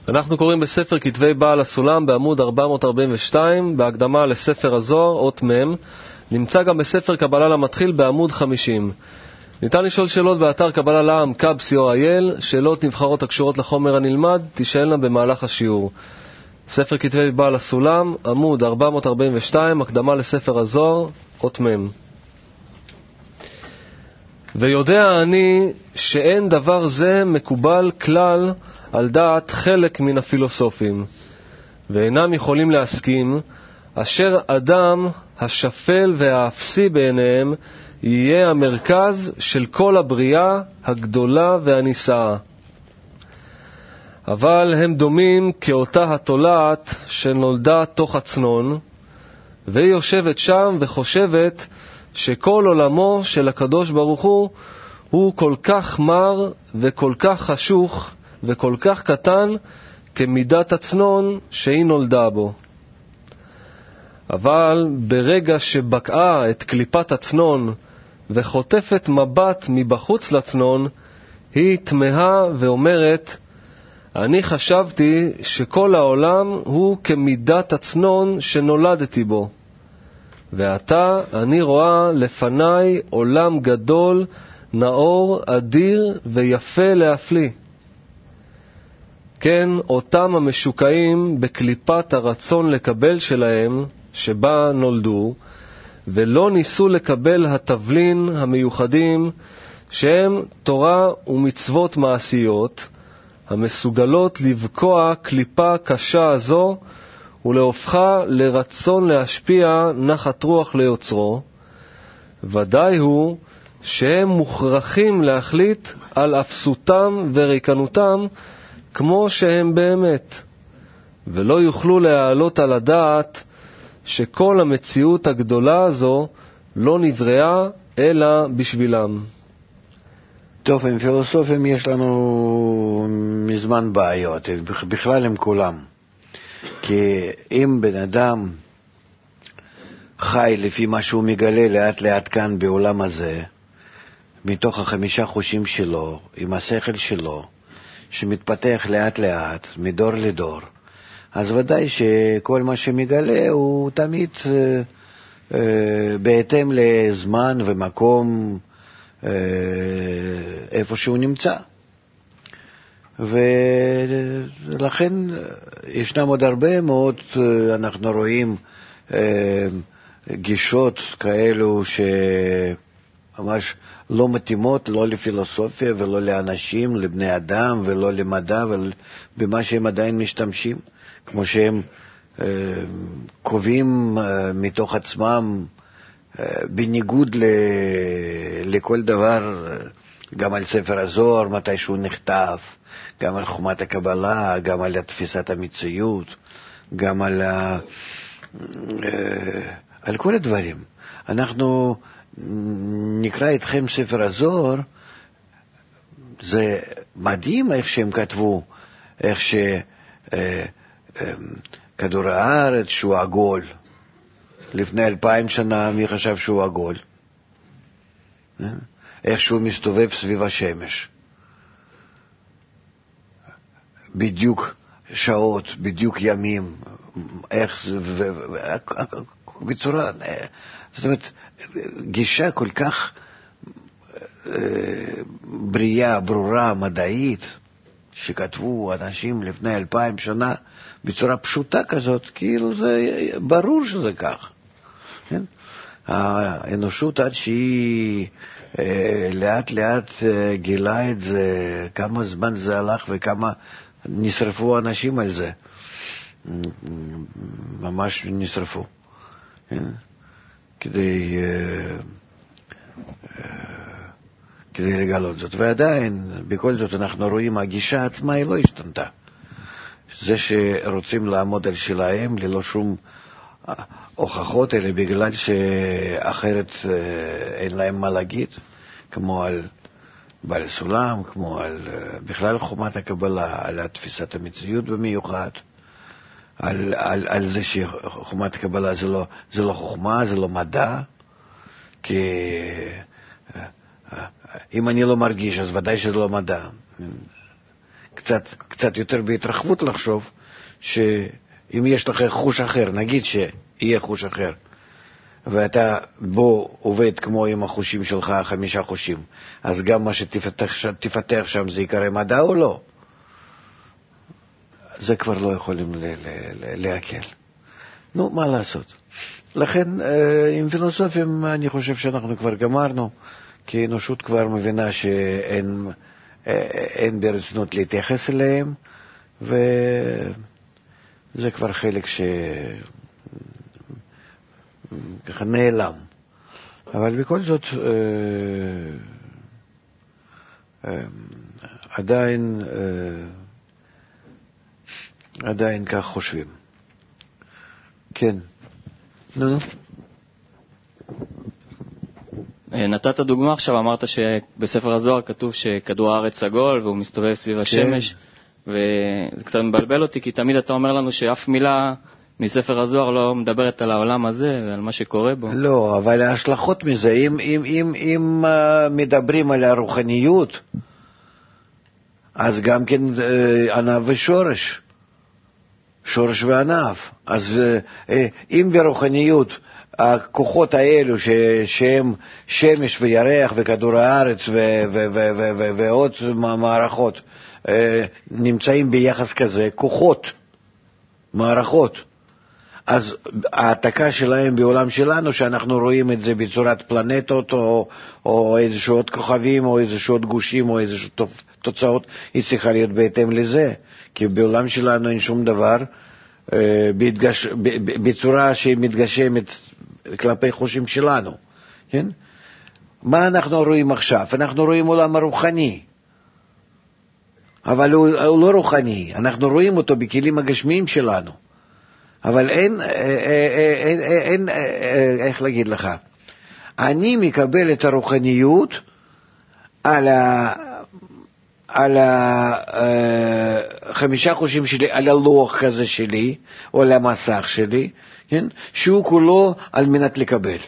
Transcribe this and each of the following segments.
אנחנו קוראים בספר כתבי בעל הסולם בעמוד 442, בהקדמה לספר הזוהר, אות מ'. נמצא גם בספר קבלה למתחיל בעמוד 50. ניתן לשאול שאלות באתר קבלה לעם kab.co.il, שאלות נבחרות הקשורות לחומר הנלמד, תשאלנה במהלך השיעור. ספר כתבי בעל הסולם, עמוד 442, הקדמה לספר הזוהר, אות מ'. ויודע אני שאין דבר זה מקובל כלל על דעת חלק מן הפילוסופים, ואינם יכולים להסכים, אשר אדם השפל והאפסי בעיניהם יהיה המרכז של כל הבריאה הגדולה והנישאה. אבל הם דומים כאותה התולעת שנולדה תוך הצנון, והיא יושבת שם וחושבת שכל עולמו של הקדוש ברוך הוא כל כך מר וכל כך חשוך וכל כך קטן כמידת הצנון שהיא נולדה בו. אבל ברגע שבקעה את קליפת הצנון וחוטפת מבט מבחוץ לצנון, היא תמהה ואומרת, אני חשבתי שכל העולם הוא כמידת הצנון שנולדתי בו, ועתה אני רואה לפניי עולם גדול, נאור, אדיר ויפה להפליא. כן, אותם המשוקעים בקליפת הרצון לקבל שלהם, שבה נולדו, ולא ניסו לקבל התבלין המיוחדים, שהם תורה ומצוות מעשיות, המסוגלות לבקוע קליפה קשה הזו, ולהופכה לרצון להשפיע נחת רוח ליוצרו. ודאי הוא שהם מוכרחים להחליט על אפסותם וריקנותם כמו שהם באמת, ולא יוכלו להעלות על הדעת שכל המציאות הגדולה הזו לא נבראה אלא בשבילם. טוב, עם פילוסופים יש לנו מזמן בעיות, בכלל עם כולם. כי אם בן אדם חי לפי מה שהוא מגלה לאט לאט כאן בעולם הזה, מתוך 5 חושים שלו, עם השכל שלו, שמתפתח לאט לאט, מדור לדור, אז ודאי שכל מה שמגלה הוא תמיד בהתאם לזמן ומקום איפה שהוא נמצא. ולכן ישנם עוד הרבה מאוד, אנחנו רואים גישות כאלו שממש לא מתאימות, לא לפילוסופיה ולא לאנשים, לבני אדם ולא למדע ובמה שהם עדיין משתמשים, כמו שהם קובעים מתוך עצמם בניגוד לכל דבר, גם על ספר הזוהר מתי שהוא נכתב, גם על חומת הקבלה, גם על תפיסת המציאות, גם על כל הדברים. אנחנו נקרא איתכם ספר הזוהר, זה מדהים איך שהם כתבו, איך שכדור הארץ שהוא עגול, לפני 2000 שנה מי חשב שהוא עגול? איך שהוא מסתובב סביב השמש, בדיוק שעות, בדיוק ימים, איך זה, בצורה, זאת אומרת, גישה כל כך בריאה, ברורה, מדעית, שכתבו אנשים לפני 2000 שנה, בצורה פשוטה כזאת, כאילו זה ברור שזה כך. כן? האנושות עד שהיא לאט לאט גילה את זה, כמה זמן זה הלך וכמה נשרפו אנשים על זה, ממש נשרפו, כדי לגלות זאת. ועדיין בכל זאת אנחנו רואים הגישה עצמה היא לא השתנתה. זה שרוצים לעמוד על שלהם ללא שום הוכחות, אלא בגלל שאחרת אין להם מה להגיד, כמו על בעל סולם, כמו על בכלל חומת הקבלה, על תפיסת המציאות במיוחד, על זה שחומת הקבלה זה לא חוכמה, זה לא מדע, כי אם אני לא מרגיש אז ודאי שזה לא מדע. קצת יותר בהתרחבות לחשוב, שאם יש לך חוש אחר, נגיד שיהיה חוש אחר, ואתה בו עובד כמו עם החושים שלך, 5 חושים, אז גם מה שתפתח שם זה יקרא מדע או לא? זה כבר לא יכולים להקל. נו, מה לעשות? לכן, עם פילוסופים אני חושב שאנחנו כבר גמרנו, כי האנושות כבר מבינה שאין ברצינות להתייחס אליהם, וזה כבר חלק ככה נעלם. אבל בכל זאת, עדיין כך חושבים. כן. נו. נתת דוגמה עכשיו, אמרת שבספר הזוהר כתוב שכדור הארץ סגול והוא מסתובב סביב השמש, וזה קצת מבלבל אותי, כי תמיד אתה אומר לנו שאף מילה מספר הזוהר לא מדברת על העולם הזה ועל מה שקורה בו. לא, אבל ההשלכות מזה, אם מדברים על הרוחניות, אז גם כן ענף ושורש, שורש וענף. אז אם ברוחניות הכוחות האלו שהם שמש וירח וכדור הארץ ועוד מערכות נמצאים ביחס כזה, כוחות, מערכות, אז העתקה שלהם בעולם שלנו, שאנחנו רואים את זה בצורת פלנטות או איזשהו עוד כוכבים או איזשהו עוד גושים או איזשהו תוצאות, היא צריכה להיות בהתאם לזה, כי בעולם שלנו אין שום דבר בצורה שהיא מתגשמת כלפי חושים שלנו, כן? מה אנחנו רואים עכשיו? אנחנו רואים עולם הרוחני, אבל הוא לא רוחני, אנחנו רואים אותו בכלים הגשמיים שלנו, אבל אין, איך להגיד לך, אני מקבל את הרוחניות על 5 חושים שלי, על הלוח כזה שלי, או על המסך שלי, כן? שהוא כולו על מנת לקבל.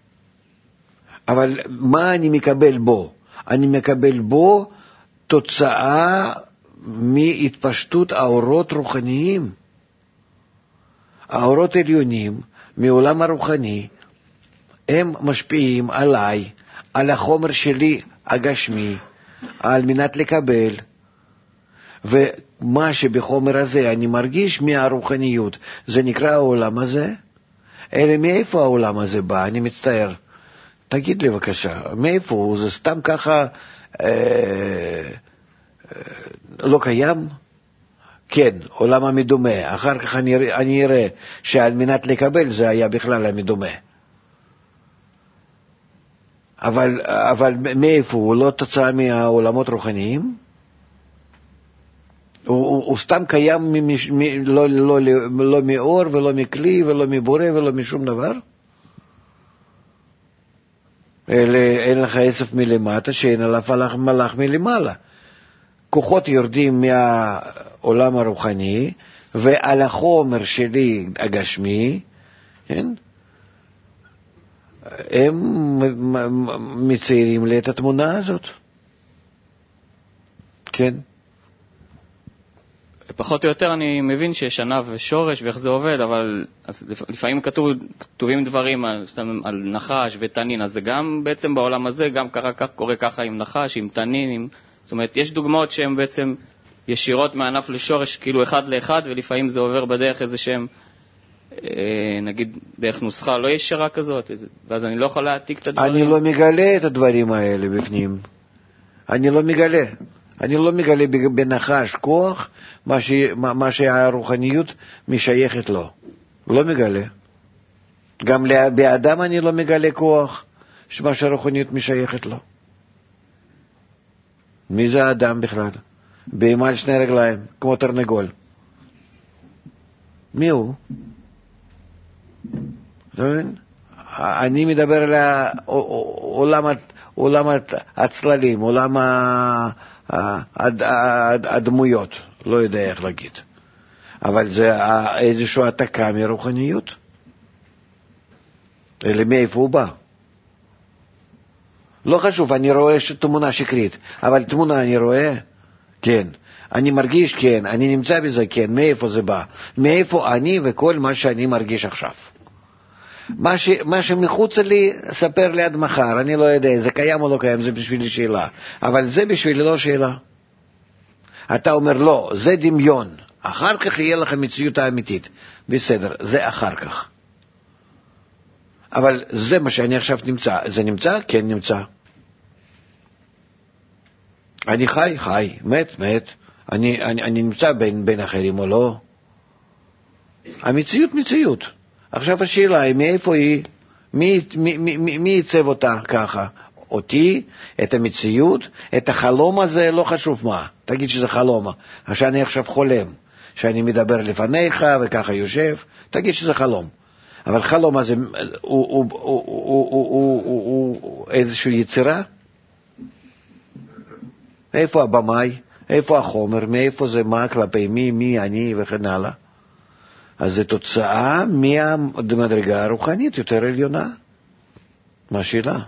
אבל מה אני מקבל בו? אני מקבל בו תוצאה מהתפשטות האורות רוחניים. האורות עליונים מעולם הרוחני, הם משפיעים עליי, על החומר שלי הגשמי, על מנת לקבל, ומה שבחומר הזה אני מרגיש מהרוחניות, זה נקרא העולם הזה. אלא מאיפה העולם הזה בא? אני מצטער. תגיד לי בבקשה, מאיפה הוא? זה סתם ככה לא קיים? כן, עולם המדומה. אחר כך אני אראה שעל מנת לקבל זה היה בכלל המדומה. אבל מאיפה? הוא לא תוצאה מהעולמות רוחניים? הוא סתם קיים לא מאור ולא מכלי ולא מבורא ולא משום דבר? אין לך עשף מלמטה שאין עליו מלאך מלמעלה. כוחות יורדים מהעולם הרוחני ועל החומר שלי הגשמי, כן? הם מציירים לי את התמונה הזאת. כן. פחות או יותר אני מבין שיש ענף ושורש ואיך זה עובד, אבל לפעמים כתובים דברים על נחש ותנין, אז זה גם בעצם בעולם הזה, גם קורה ככה עם נחש, עם תנין, זאת אומרת, יש דוגמאות שהן בעצם ישירות מענף לשורש, כאילו אחד לאחד, ולפעמים זה עובר בדרך איזה שהם, נגיד, דרך נוסחה לא ישרה כזאת, ואז אני לא יכול להעתיק את הדברים. אני לא מגלה את הדברים האלה בפנים. אני לא מגלה בנחש כוח, מה שהרוחניות משייכת לו. לא מגלה. גם באדם אני לא מגלה כוח, מה שהרוחניות משייכת לו. מי זה האדם בכלל? בהמה על 2 רגליים, כמו תרנגול. מי הוא? אני מדבר על עולם הצללים, עולם הדמויות, לא יודע איך להגיד. אבל זה איזושהי העתקה מרוחניות. אלא מאיפה הוא בא? לא חשוב, אני רואה תמונה שקרית, אבל תמונה אני רואה, כן. אני מרגיש, כן, אני נמצא בזה, כן, מאיפה זה בא? מאיפה אני וכל מה שאני מרגיש עכשיו? מה שמחוץ לי, ספר לי עד מחר, אני לא יודע, זה קיים או לא קיים, זה בשבילי שאלה. אבל זה בשבילי לא שאלה. אתה אומר, לא, זה דמיון. אחר כך יהיה לך מציאות האמיתית. בסדר, זה אחר כך. אבל זה מה שאני עכשיו נמצא. זה נמצא? כן נמצא. אני חי, חי, מת, מת. אני נמצא בין אחרים או לא. המציאות מציאות. עכשיו השאלה היא מאיפה היא, מי ייצב אותה ככה? אותי, את המציאות, את החלום הזה, לא חשוב מה. תגיד שזה חלום, שאני עכשיו חולם, שאני מדבר לפניך וככה יושב, תגיד שזה חלום. אבל חלום הזה הוא איזושהי יצירה? איפה הבמאי? איפה החומר? מאיפה זה מה כלפי מי אני וכן הלאה? אז זה תוצאה מהמדרגה הרוחנית יותר עליונה. מה השאלה?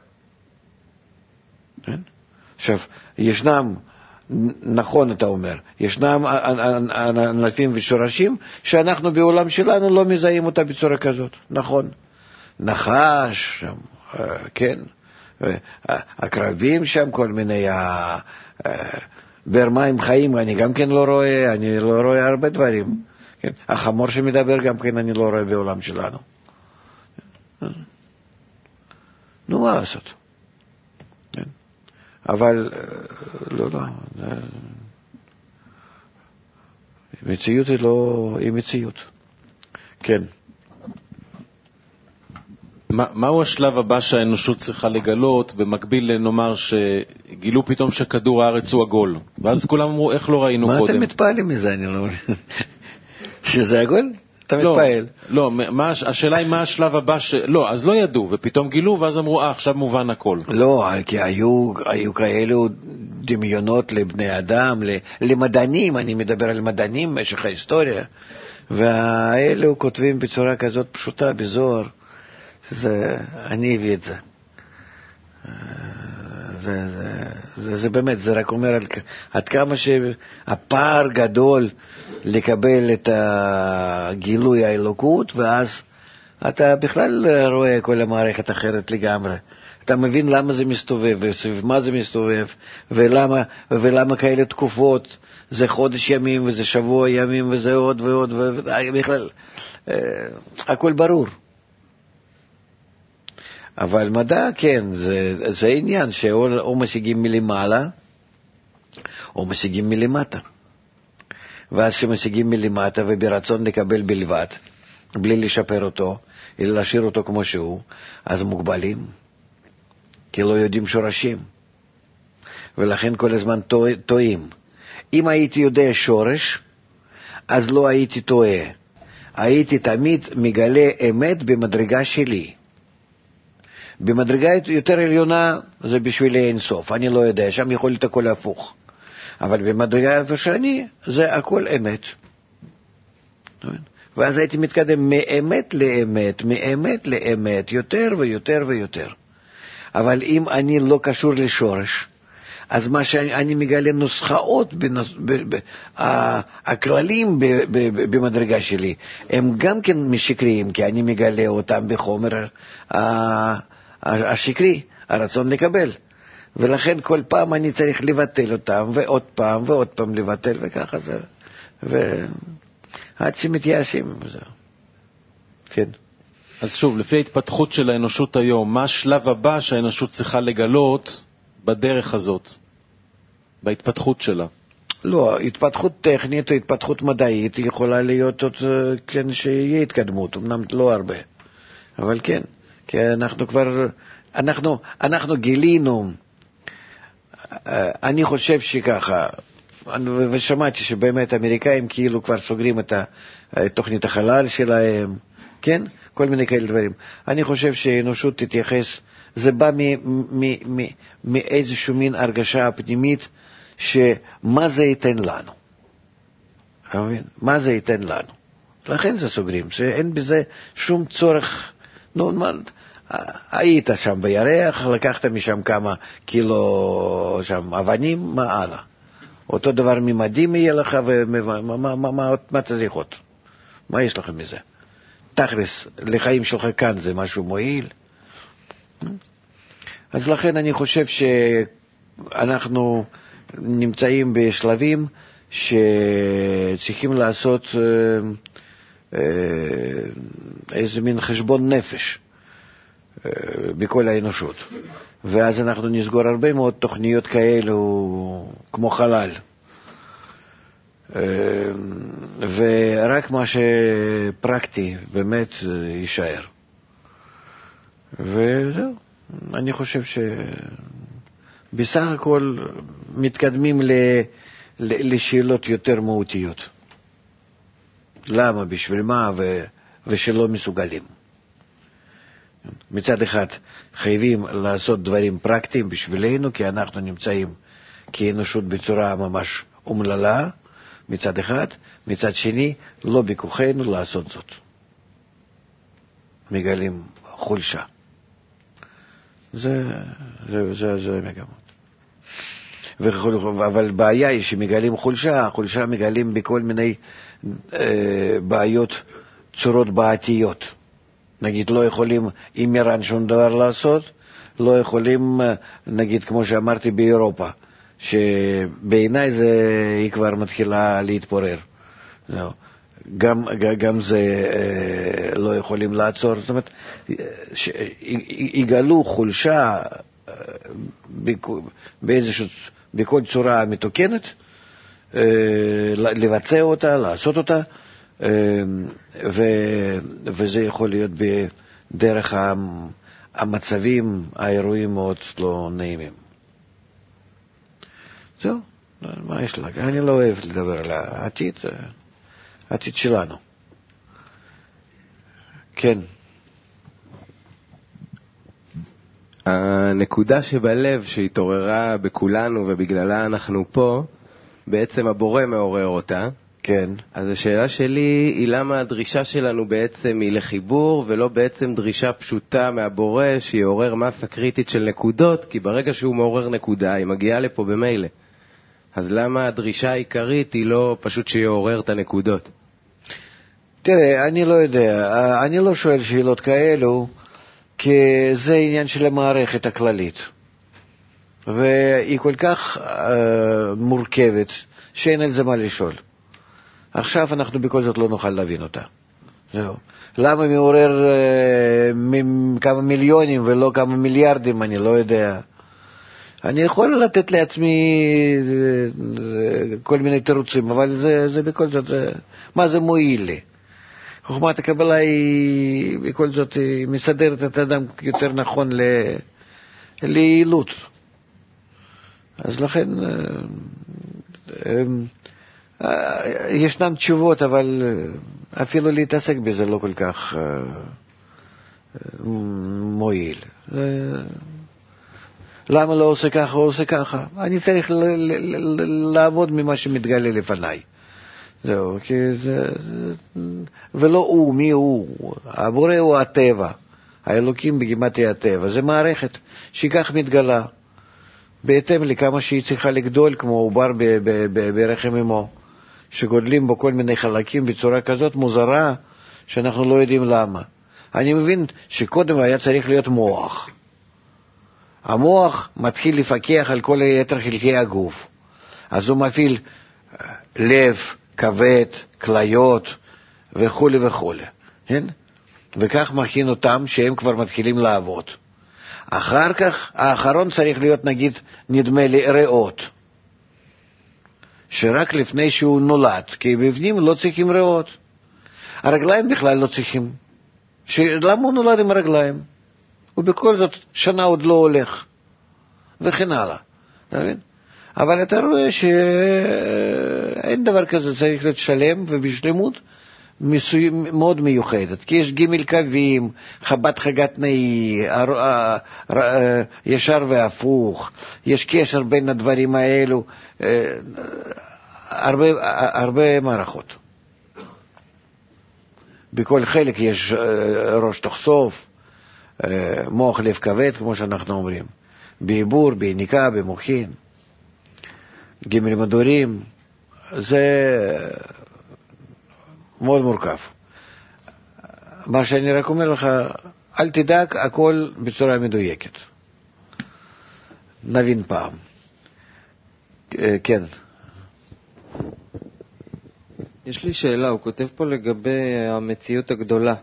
כן? עכשיו, ישנם, נכון אתה אומר, ישנם ענפים ושורשים שאנחנו בעולם שלנו לא מזהים אותה בצורה כזאת, נכון. נחש, כן, הקרבים שם, כל מיני ברמים חיים, אני גם כן לא רואה, אני לא רואה הרבה דברים. כן? החמור שמדבר גם כן אני לא רואה בעולם שלנו. נו, מה לעשות? כן? אבל לא, מציאות היא מציאות. כן. מהו השלב הבא שהאנושות צריכה לגלות, במקביל נאמר שגילו פתאום שכדור הארץ הוא עגול, ואז כולם אמרו איך לא ראינו קודם? מה אתם מתפעלים מזה? אני לא מבין. שזה עגול? אתה מתפעל. לא, השאלה היא מה השלב הבא לא, אז לא ידעו, ופתאום גילו, ואז אמרו, עכשיו מובן הכל. לא, כי היו כאלו דמיונות לבני אדם, למדענים, אני מדבר על מדענים במשך ההיסטוריה, והאלו כותבים בצורה כזאת פשוטה, בזוהר, אני הביא את זה. זה באמת, זה רק אומר עד כמה שהפער גדול לקבל את הגילוי האלוקות, ואז אתה בכלל רואה כל המערכת אחרת לגמרי. אתה מבין למה זה מסתובב, וסביב מה זה מסתובב, ולמה כאלה תקופות, זה חודש ימים, וזה שבוע ימים, וזה עוד ועוד, בכלל, הכל ברור. אבל מדע, כן, זה עניין שאו משיגים מלמעלה, או משיגים מלמטה. ואז שמשיגים מלמטה וברצון לקבל בלבד, בלי לשפר אותו, אלא להשאיר אותו כמו שהוא, אז מוגבלים, כי לא יודעים שורשים. ולכן כל הזמן טועים. אם הייתי יודע שורש, אז לא הייתי טועה. הייתי תמיד מגלה אמת במדרגה שלי. במדרגה יותר עליונה זה בשבילי אין סוף, אני לא יודע, שם יכול להיות הכל הפוך. אבל במדרגה איפה שאני, זה הכל אמת. ואז הייתי מתקדם מאמת לאמת, מאמת לאמת, יותר ויותר ויותר. אבל אם אני לא קשור לשורש, אז מה שאני מגלה נוסחאות, הכללים במדרגה שלי, הם גם כן משקריים, כי אני מגלה אותם בחומר השקרי, הרצון לקבל. ולכן כל פעם אני צריך לבטל אותם, ועוד פעם ועוד פעם לבטל, וככה זה. עד שמתייאשים. כן. אז שוב, לפי ההתפתחות של האנושות היום, מה השלב הבא שהאנושות צריכה לגלות בדרך הזאת, בהתפתחות שלה? לא, התפתחות טכנית או התפתחות מדעית יכולה להיות עוד, כן, שיהיה התקדמות, אמנם לא הרבה. אבל כן, כי אנחנו כבר, אנחנו גילינו, אני חושב שככה, ושמעתי שבאמת האמריקאים כאילו כבר סוגרים את תוכנית החלל שלהם, כן? כל מיני כאלה דברים. אני חושב שהאנושות תתייחס, זה בא מאיזשהו מין הרגשה פנימית, שמה זה ייתן לנו. אתה מבין? מה זה ייתן לנו? לכן זה סוגרים, שאין בזה שום צורך. נו, היית שם בירח, לקחת משם כמה קילו שם אבנים, מה הלאה? אותו דבר ממדים יהיה לך, ומה צריך עוד? מה יש לכם מזה? תכלס, לחיים שלך כאן זה משהו מועיל. אז לכן אני חושב שאנחנו נמצאים בשלבים שצריכים לעשות איזה מין חשבון נפש בכל האנושות. ואז אנחנו נסגור הרבה מאוד תוכניות כאלו כמו חלל. ורק מה שפרקטי באמת יישאר. וזהו. אני חושב שבסך הכל מתקדמים לשאלות יותר מהותיות. למה, בשביל מה, ושלא מסוגלים. מצד אחד חייבים לעשות דברים פרקטיים בשבילנו, כי אנחנו נמצאים כאנושות בצורה ממש אומללה, מצד אחד, מצד שני, לא בכוחנו לעשות זאת. מגלים חולשה. זה מגמות. אבל בעיה היא שמגלים חולשה מגלים בכל מיני בעיות, צורות בעתיות. נגיד, לא יכולים עם איראן שום דבר לעשות, לא יכולים, נגיד, כמו שאמרתי, באירופה, שבעיניי היא כבר מתחילה להתפורר. גם זה לא יכולים לעצור. זאת אומרת, יגלו חולשה בכל צורה מתוקנת, לבצע אותה, לעשות אותה, וזה יכול להיות בדרך המצבים, האירועים מאוד לא נעימים. זהו, מה יש לה? אני לא אוהב לדבר על העתיד, העתיד שלנו. כן. הנקודה שבלב שהתעוררה בכולנו ובגללה אנחנו פה, בעצם הבורא מעורר אותה. כן. אז השאלה שלי היא למה הדרישה שלנו בעצם היא לחיבור ולא בעצם דרישה פשוטה מהבורא שיעורר מסה קריטית של נקודות, כי ברגע שהוא מעורר נקודה היא מגיעה לפה במילא. אז למה הדרישה העיקרית היא לא פשוט שיעורר את הנקודות? תראה, אני לא יודע, אני לא שואל שאלות כאלו, כי זה עניין של המערכת הכללית. והיא כל כך מורכבת שאין על זה מה לשאול. עכשיו אנחנו בכל זאת לא נוכל להבין אותה. זהו. למה מעורר כמה מיליונים ולא כמה מיליארדים, אני לא יודע. אני יכול לתת לעצמי כל מיני תירוצים, אבל זה בכל זאת, מה זה מועיל לי? חוכמת הקבלה היא בכל זאת מסדרת את האדם יותר נכון ליעילות. אז לכן ישנן תשובות, אבל אפילו להתעסק בזה לא כל כך מועיל. למה לא עושה ככה או עושה ככה? אני צריך לעבוד ממה שמתגלה לפניי. זהו, ולא הוא, מי הוא? הבורא הוא הטבע, האלוקים בגימטריה הטבע. זה מערכת שכך מתגלה, בהתאם לכמה שהיא צריכה לגדול, כמו עובר ברחם אמו, שגודלים בו כל מיני חלקים בצורה כזאת מוזרה, שאנחנו לא יודעים למה. אני מבין שקודם היה צריך להיות מוח. המוח מתחיל לפקח על כל היתר חלקי הגוף. אז הוא מפעיל לב, כבד, כליות וכו' וכו'. כן? וכך מכין אותם שהם כבר מתחילים לעבוד. אחר כך, האחרון צריך להיות, נגיד, נדמה לי, ריאות. שרק לפני שהוא נולד, כי בפנים לא צריכים ריאות. הרגליים בכלל לא צריכים. למה הוא נולד עם הרגליים? ובכל זאת, שנה עוד לא הולך. וכן הלאה. אתה מבין? אבל אתה רואה שאין דבר כזה, צריך להיות שלם ובשלמות מאוד מיוחדת, כי יש ג' קווים, חב"ד חגת נאי, ישר והפוך, יש קשר בין הדברים האלו, הרבה מערכות. בכל חלק יש ראש תוך סוף, מוח לב כבד, כמו שאנחנו אומרים, בעיבור, ביניקה, במוחין. ג' מדורים, זה מאוד מורכב. מה שאני רק אומר לך, אל תדאג, הכל בצורה מדויקת. נבין פעם. כן. יש לי שאלה, הוא כותב פה לגבי המציאות הגדולה,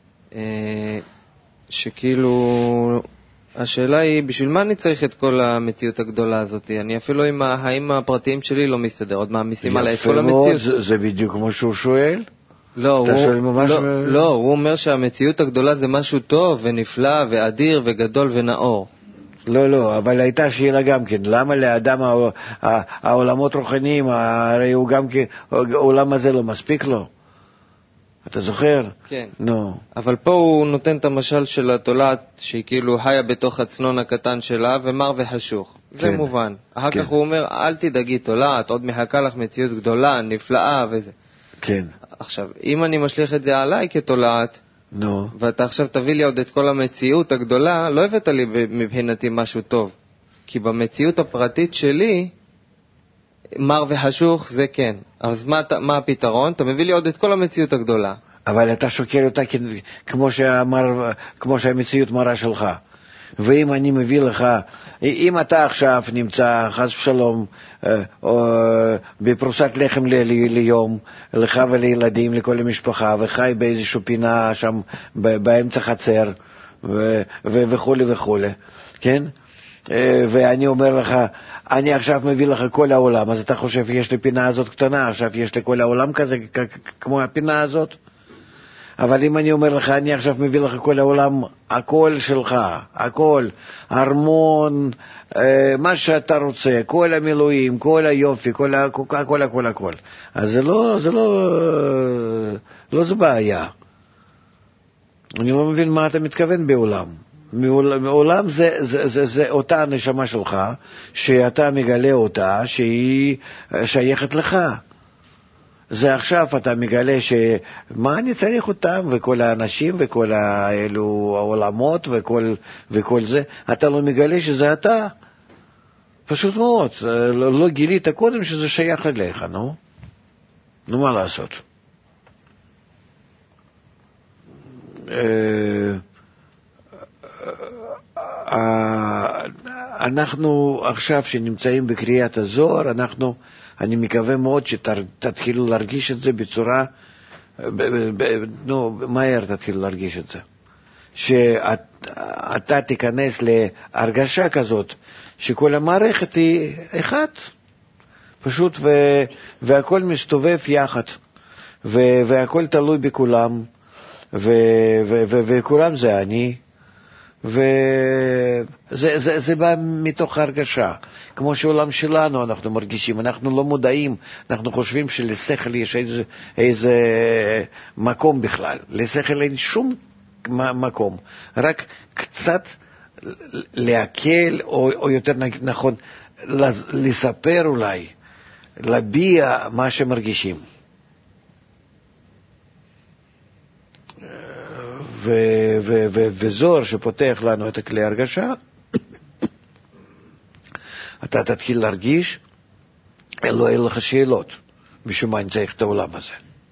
שכאילו, השאלה היא, בשביל מה אני צריך את כל המציאות הגדולה הזאת? אני אפילו עם החיים הפרטיים שלי לא מסתדר, עוד מעמיסים עליי את כל המציאות. זה בדיוק כמו שהוא שואל? לא, הוא אומר שהמציאות הגדולה זה משהו טוב ונפלא ואדיר וגדול ונאור. לא, אבל הייתה שאלה גם כן, למה לאדם העולמות רוחניים, הרי הוא גם כן, העולם הזה לא מספיק לו? אתה זוכר? כן. נו. אבל פה הוא נותן את המשל של התולעת, שהיא כאילו חיה בתוך הצנון הקטן שלה, ומר וחשוך. זה כן. מובן. אחר כך הוא אומר, אל תדאגי תולעת, עוד מחכה לך מציאות גדולה, נפלאה וזה. כן. עכשיו, אם אני משליך את זה עליי כתולעת, נו. ואתה עכשיו תביא לי עוד את כל המציאות הגדולה, לא הבאת לי מבחינתי משהו טוב. כי במציאות הפרטית שלי, מר וחשוך זה כן. אז מה הפתרון? אתה מביא לי עוד את כל המציאות הגדולה. אבל אתה שוקל אותה כמו שהמציאות מראה שלך. ואם אני מביא לך, אם אתה עכשיו נמצא חס ושלום בפרוסת לחם ליום, לך ולילדים, לכל המשפחה, וחי באיזושהי פינה שם באמצע חצר וכו' וכו', כן? ואני אומר לך, אני עכשיו מביא לך כל העולם, אז אתה חושב יש לי פינה הזאת קטנה, עכשיו יש לי כל העולם כזה כמו הפינה הזאת? אבל אם אני אומר לך, אני עכשיו מביא לך כל העולם, הכל שלך, הכל, ארמון, מה שאתה רוצה, כל המילואים, כל היופי, הכל. אז זה בעיה. אני לא מבין מה אתה מתכוון בעולם. מעולם זה אותה הנשמה שלך, שאתה מגלה אותה, שהיא שייכת לך. זה עכשיו אתה מגלה שמה אני צריך אותם, וכל האנשים וכל האלו העולמות וכל זה, אתה לא מגלה שזה אתה. פשוט מאוד, לא גילית קודם שזה שייך אליך, נו מה לעשות? אנחנו עכשיו שנמצאים בקריאת הזוהר, אני מקווה מאוד שתתחילו להרגיש את זה בצורה, מהר תתחילו להרגיש את זה. שאתה תיכנס להרגשה כזאת, שכל המערכת היא אחת, פשוט, והכל מסתובב יחד, והכל תלוי בכולם, וכולם זה אני, וזה בא מתוך הרגשה, כמו שעולם שלנו אנחנו מרגישים, אנחנו לא מודעים, אנחנו חושבים שלשכל יש איזה מקום בכלל, לשכל אין שום מקום, רק קצת להקל, או יותר נכון, לספר אולי, להביע מה שמרגישים. וזוהר שפותח לנו את הכלי הרגשה, אתה תתחיל להרגיש, לא אין לך שאלות, בשביל מה אני צריך את העולם הזה.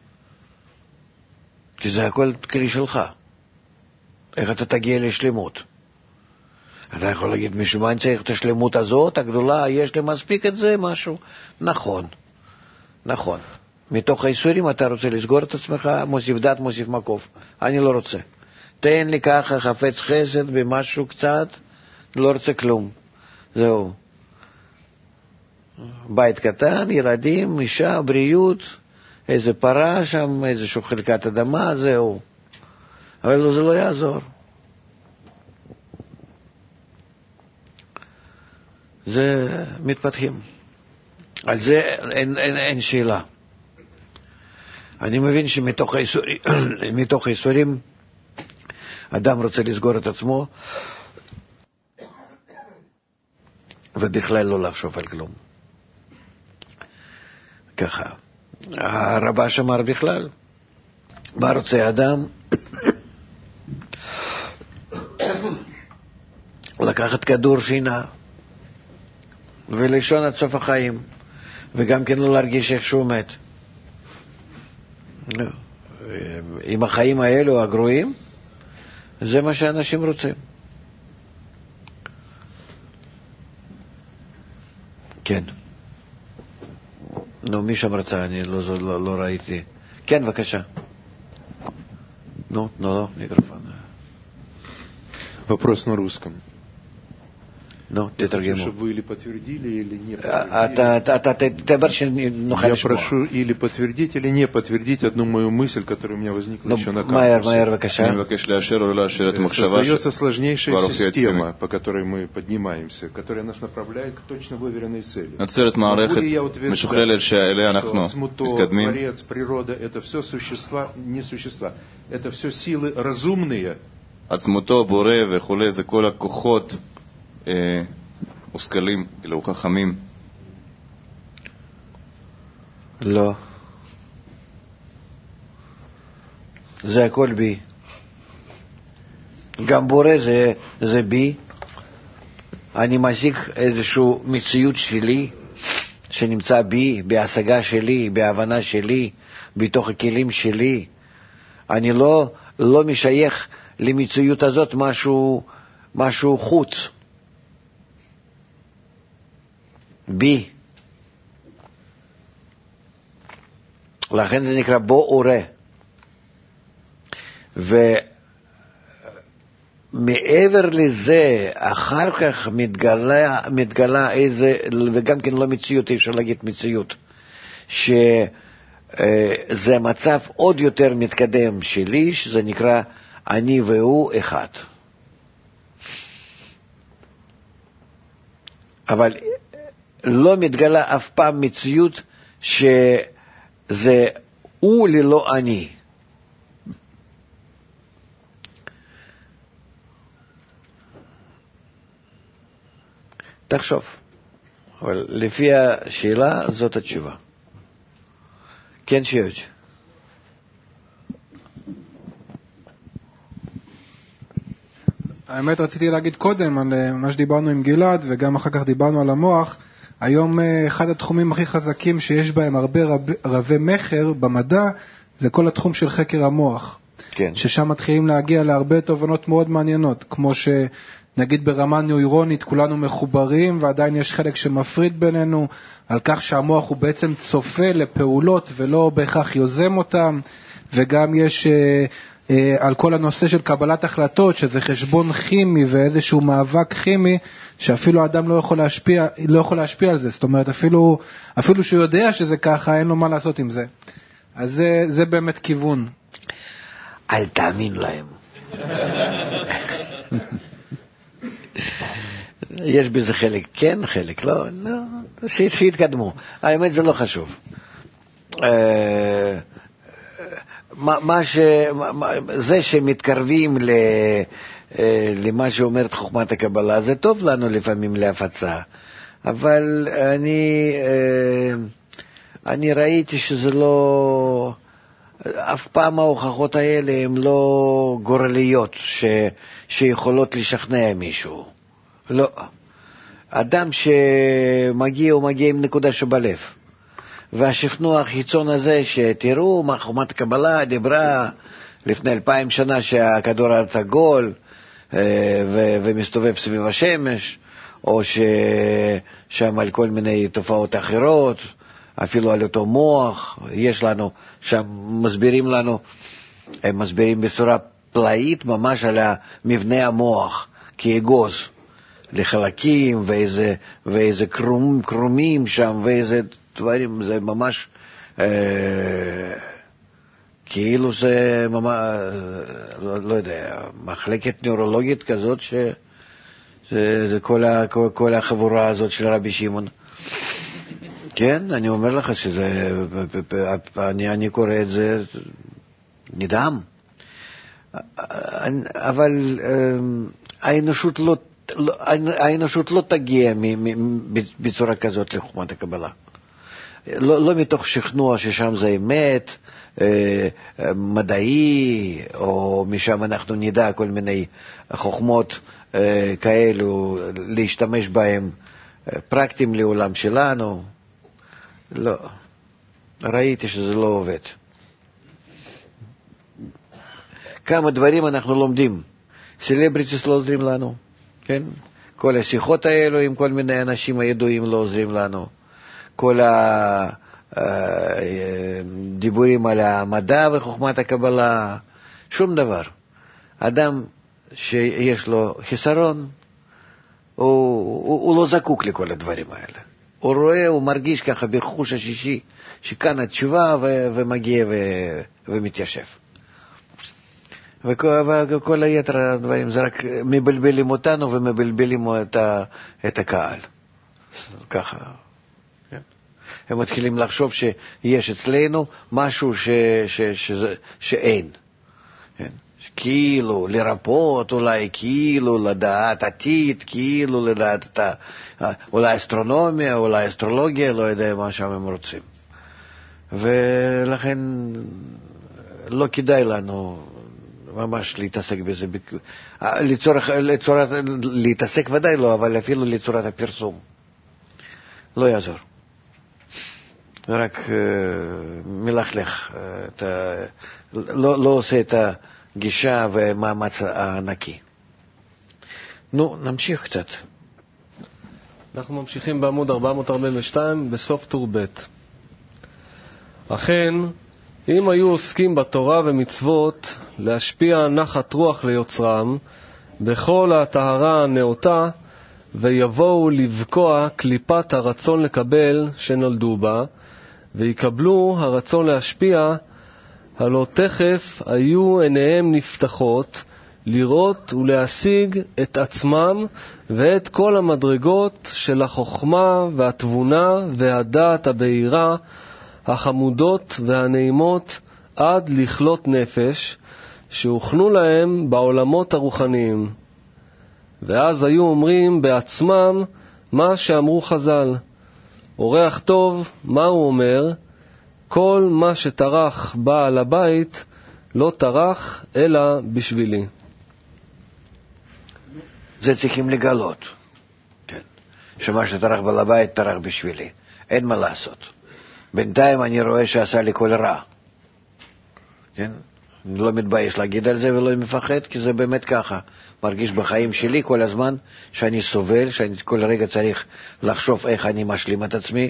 כי זה הכל כלי שלך. איך אתה תגיע לשלמות? אתה יכול להגיד, בשביל מה אני צריך את השלמות הזאת, הגדולה, יש לי מספיק את זה, משהו. נכון. מתוך האיסורים אתה רוצה לסגור את עצמך, מוסיף דת, מוסיף מקוף. אני לא רוצה. תן לי ככה חפץ חסד במשהו קצת, לא רוצה כלום. זהו. בית קטן, ילדים, אישה, בריאות, איזה פרה שם, איזושהי חלקת אדמה, זהו. אבל זה לא יעזור. זה מתפתחים. על זה אין שאלה. אני מבין שמתוך האיסורים אדם רוצה לסגור את עצמו ובכלל לא לחשוב על כלום. ככה. הרבש אמר בכלל, מה רוצה אדם? לקחת כדור שינה ולישון עד סוף החיים. וגם כן לא להרגיש איך שהוא מת. עם החיים האלו הגרועים, זה מה שאנשים רוצים. כן. נו, מי שם רצה? אני לא ראיתי. כן, בבקשה. Ну, микрофон. Вопрос на русском. Ну, ты хочу, чтобы вы или подтвердили, или не подтвердили. Я прошу или подтвердить, или не подтвердить одну мою мысль, которая у меня возникла еще на кампусе. Создается сложнейшая система, по которой мы поднимаемся, которая нас направляет к точно выверенной цели. Могу ли я утверждать, что Цмуто, Творец, природа — это все существа, не существа, это все силы разумные? עצמותו, בורא וכו', זה כל הכוחות מושכלים, כאילו חכמים. לא. זה הכל בי. גם בורא זה בי. אני משיג איזשהו מציאות שלי שנמצא בי, בהשגה שלי, בהבנה שלי, בתוך הכלים שלי. אני לא משייך למציאות הזאת משהו חוץ. בי. לכן זה נקרא בו אורה. ומעבר לזה, אחר כך מתגלה איזה, וגם כן לא מציאות, אפשר להגיד מציאות, שזה מצב עוד יותר מתקדם שלי, שזה נקרא אני והוא אחד. אבל לא מתגלה אף פעם מציאות שזה הוא ללא אני. תחשוב. אבל לפי השאלה זאת התשובה. כן, שיוץ'. האמת רציתי להגיד קודם על מה שדיברנו עם גלעד וגם אחר כך דיברנו על המוח. היום אחד התחומים הכי חזקים שיש בהם הרבה רבי מחר במדע זה כל התחום של חקר המוח. כן. ששם מתחילים להגיע להרבה תובנות מאוד מעניינות, כמו שנגיד ברמה נוירונית כולנו מחוברים ועדיין יש חלק שמפריד בינינו על כך שהמוח הוא בעצם צופה לפעולות ולא בהכרח יוזם אותם, וגם יש על כל הנושא של קבלת החלטות, שזה חשבון כימי ואיזשהו מאבק כימי, שאפילו אדם לא יכול להשפיע על זה. זאת אומרת, אפילו שהוא יודע שזה ככה, אין לו מה לעשות עם זה. אז זה באמת כיוון. אל תאמין להם. יש בזה חלק כן, חלק לא, שיתקדמו. האמת זה לא חשוב. זה שמתקרבים למה שאומרת חוכמת הקבלה, זה טוב לנו לפעמים להפצה, אבל אני ראיתי שזה לא, אף פעם ההוכחות האלה הן לא גורליות שיכולות לשכנע מישהו. לא. אדם שמגיע, הוא מגיע עם נקודה שבלב. והשכנוע החיצון הזה שתראו מה חוכמת הקבלה דיברה לפני 2000 שנה שהכדור הארץ עגול ומסתובב סביב השמש, או שם על כל מיני תופעות אחרות, אפילו על אותו מוח, יש לנו, שם מסבירים לנו, הם מסבירים בצורה פלאית ממש על מבנה המוח, כאגוז, לחלקים ואיזה קרומים שם ואיזה דברים, זה ממש כאילו זה ממש, לא יודע, מחלקת נוירולוגית כזאת שזה כל החבורה הזאת של רבי שמעון. כן, אני אומר לך שזה, אני קורא את זה נדהם. אבל האנושות לא תגיע בצורה כזאת לחוכמת הקבלה. לא מתוך שכנוע ששם זה אמת, מדעי, או משם אנחנו נדע כל מיני חוכמות כאלו, להשתמש בהם פרקטיים לעולם שלנו. לא. ראיתי שזה לא עובד. כמה דברים אנחנו לומדים. סלבריטיס לא עוזרים לנו, כן? כל השיחות האלו עם כל מיני אנשים הידועים לא עוזרים לנו. כל הדיבורים על המדע וחוכמת הקבלה, שום דבר. אדם שיש לו חיסרון, הוא לא זקוק לכל הדברים האלה. הוא רואה, הוא מרגיש ככה בחוש השישי, שכאן התשובה ומגיע ומתיישב. וכל היתר הדברים זה רק מבלבלים אותנו ומבלבלים את הקהל. ככה. הם מתחילים לחשוב שיש אצלנו משהו שאין. כאילו לרפות, אולי כאילו לדעת עתיד, כאילו לדעת אולי אסטרונומיה, אולי אסטרולוגיה, לא יודע מה שם הם רוצים. ולכן לא כדאי לנו ממש להתעסק בזה, להתעסק ודאי לא, אבל אפילו לצורת הפרסום. לא יעזור. רק מלכלך, לא עושה את הגישה ומאמץ הענקי. נו, נמשיך קצת. אנחנו ממשיכים בעמוד 442 בסוף טור ב'. אכן, אם היו עוסקים בתורה ומצוות להשפיע נחת רוח ליוצרם בכל הטהרה הנאותה, ויבואו לבקוע קליפת הרצון לקבל שנולדו בה, ויקבלו הרצון להשפיע, הלא תכף היו עיניהם נפתחות לראות ולהשיג את עצמם ואת כל המדרגות של החוכמה והתבונה והדעת הבהירה, החמודות והנעימות עד לכלות נפש, שהוכנו להם בעולמות הרוחניים. ואז היו אומרים בעצמם מה שאמרו חז"ל. אורח טוב, מה הוא אומר? כל מה שטרח בעל הבית לא טרח אלא בשבילי. זה צריכים לגלות. כן. שמה שטרח בעל הבית טרח בשבילי. אין מה לעשות. בינתיים אני רואה שעשה לי כל רע. כן? אני לא מתבייש להגיד על זה ולא מפחד, כי זה באמת ככה. מרגיש בחיים שלי כל הזמן שאני סובל, שאני כל רגע צריך לחשוב איך אני משלים את עצמי.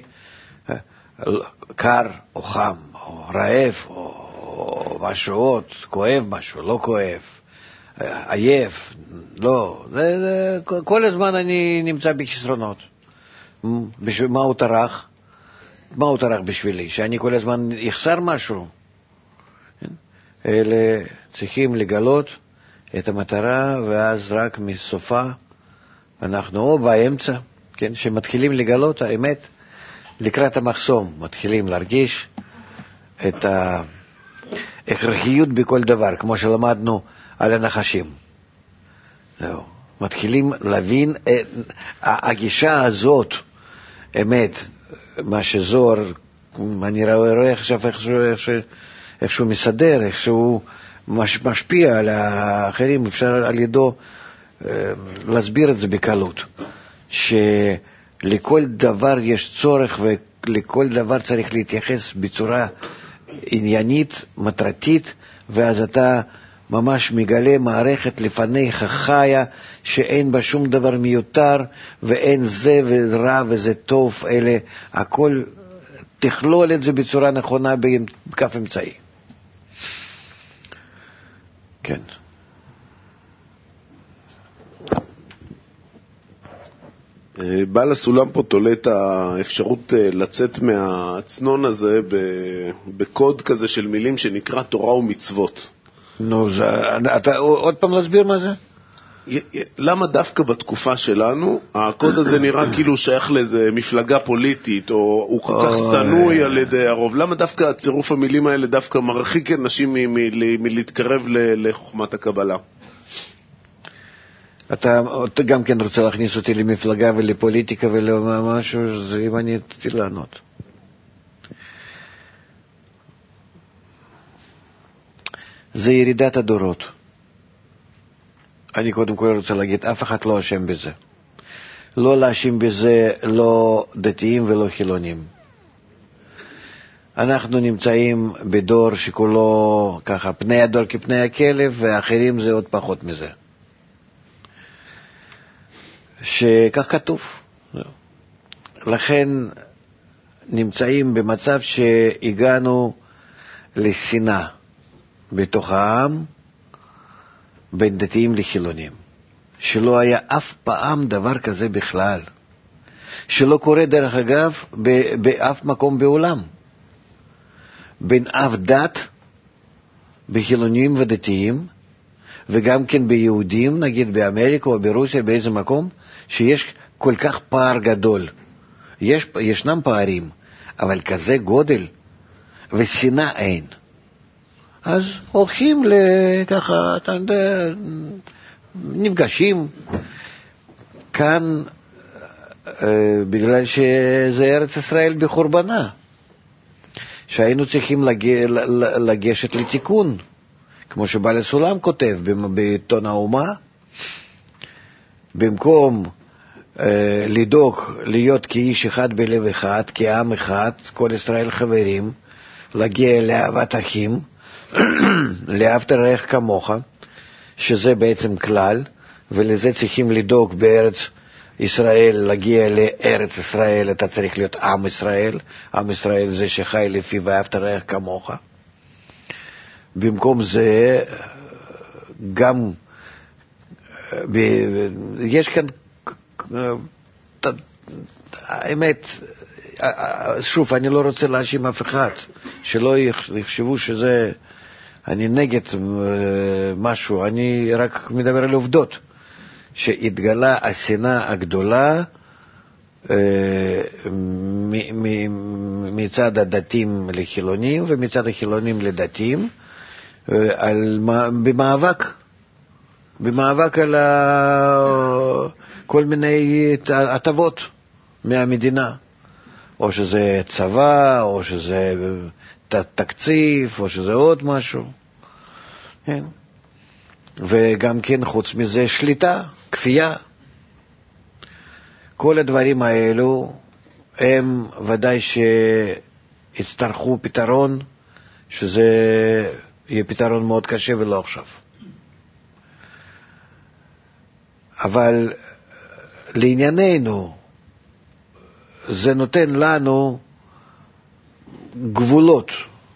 קר או חם, או רעב, או משהו עוד, כואב משהו, לא כואב, עייף, לא. כל הזמן אני נמצא בכיסרונות. מה הוא טרח? מה הוא טרח בשבילי? שאני כל הזמן יחסר משהו? אלה צריכים לגלות את המטרה, ואז רק מסופה אנחנו או באמצע, כן, שמתחילים לגלות האמת לקראת המחסום, מתחילים להרגיש את ההכרחיות בכל דבר, כמו שלמדנו על הנחשים. זהו. מתחילים להבין הגישה הזאת, אמת, מה שזוהר, אני רואה עכשיו איך שהוא מסדר, איך שהוא משפיע על האחרים, אפשר על ידו להסביר את זה בקלות, שלכל דבר יש צורך ולכל דבר צריך להתייחס בצורה עניינית, מטרתית, ואז אתה ממש מגלה מערכת לפניך חיה שאין בה שום דבר מיותר, ואין זה ורע וזה טוב, אלה הכל תכלול את זה בצורה נכונה בכף אמצעי. כן. בעל הסולם פה תולה את האפשרות לצאת מהצנון הזה בקוד כזה של מילים שנקרא תורה ומצוות. נו, אתה עוד פעם להסביר מה זה? למה דווקא בתקופה שלנו הקוד הזה נראה כאילו שייך לאיזה מפלגה פוליטית, או הוא כל כך סנוי על ידי הרוב? למה דווקא הצירוף המילים האלה דווקא מרחיק אנשים מלהתקרב לחוכמת הקבלה? אתה גם כן רוצה להכניס אותי למפלגה ולפוליטיקה ולמשהו, זה אם אני אתתי לענות. זה ירידת הדורות. אני קודם כל רוצה להגיד, אף אחד לא אשם בזה. לא להאשים בזה לא דתיים ולא חילונים. אנחנו נמצאים בדור שכולו ככה, פני הדור כפני הכלב, ואחרים זה עוד פחות מזה. שכך כתוב. לכן נמצאים במצב שהגענו לשנאה בתוך העם, בין דתיים לחילונים. שלא היה אף פעם דבר כזה בכלל. שלא קורה דרך אגב באף מקום בעולם. בין אף דת, בחילונים ודתיים, וגם כן ביהודים, נגיד באמריקה או ברוסיה, באיזה מקום, שיש כל כך פער גדול. ישנם פערים, אבל כזה גודל, ושנאה אין. אז הולכים ככה, אתה יודע, נפגשים. כאן, בגלל שזה ארץ ישראל בחורבנה, שהיינו צריכים לגשת לתיקון, כמו שבעל הסולם כותב בעיתון האומה, במקום לדאוג להיות כאיש אחד בלב אחד, כעם אחד, כל ישראל חברים, להגיע לאהבת אחים, לאהבת רעך כמוך, שזה בעצם כלל, ולזה צריכים לדאוג בארץ ישראל, להגיע לארץ ישראל, אתה צריך להיות עם ישראל, עם ישראל זה שחי לפי ואהבת רעך כמוך. במקום זה, גם, יש כאן, האמת, שוב, אני לא רוצה להאשים אף אחד, שלא יחשבו שזה, אני נגד משהו, אני רק מדבר על עובדות, שהתגלה השנאה הגדולה מצד הדתיים לחילונים ומצד החילונים לדתיים, במאבק על כל מיני הטבות מהמדינה, או שזה צבא, או שזה תקציב, או שזה עוד משהו. כן. וגם כן חוץ מזה שליטה, כפייה. כל הדברים האלו הם ודאי שהצטרכו פתרון, שזה יהיה פתרון מאוד קשה ולא עכשיו. אבל לענייננו, זה נותן לנו גבולות,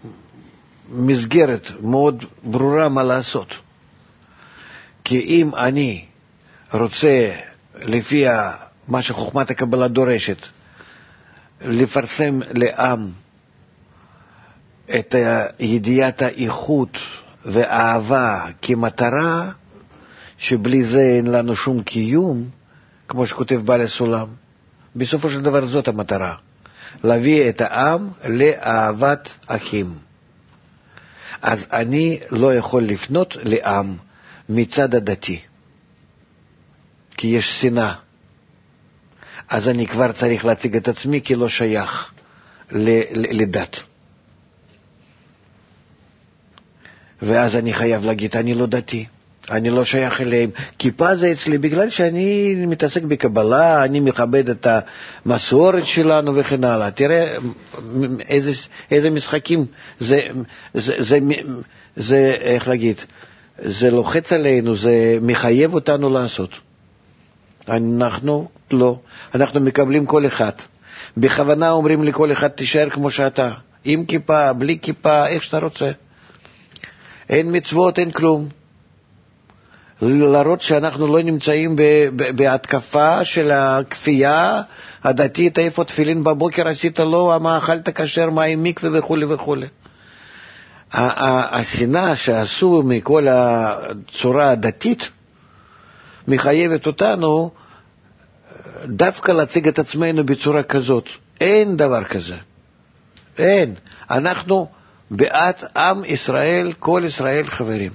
מסגרת מאוד ברורה מה לעשות. כי אם אני רוצה, לפי מה שחוכמת הקבלה דורשת, לפרסם לעם את ידיעת האיכות והאהבה כמטרה, שבלי זה אין לנו שום קיום, כמו שכותב בעל הסולם, בסופו של דבר זאת המטרה, להביא את העם לאהבת אחים. אז אני לא יכול לפנות לעם מצד הדתי, כי יש שנאה. אז אני כבר צריך להציג את עצמי כלא שייך לדת. ואז אני חייב להגיד, אני לא דתי, אני לא שייך אליהם. כיפה זה אצלי בגלל שאני מתעסק בקבלה, אני מכבד את המסורת שלנו וכן הלאה. תראה איזה משחקים, זה איך להגיד, זה לוחץ עלינו, זה מחייב אותנו לעשות. אנחנו לא, אנחנו מקבלים כל אחד. בכוונה אומרים לכל אחד תישאר כמו שאתה, עם כיפה, בלי כיפה, איך שאתה רוצה. אין מצוות, אין כלום. להראות שאנחנו לא נמצאים בהתקפה של הכפייה הדתית, איפה תפילין בבוקר עשית לו, מה אכלת כשר, מה עם מקווה וכו' וכו'. השנאה שעשו מכל הצורה הדתית מחייבת אותנו דווקא להציג את עצמנו בצורה כזאת. אין דבר כזה. אין. אנחנו בעד עם ישראל, כל ישראל חברים.